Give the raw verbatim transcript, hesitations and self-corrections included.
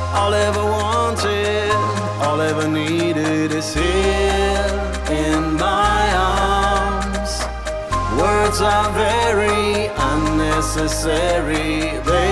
All ever wanted, all ever needed is here in my arms. Words are very unnecessary. They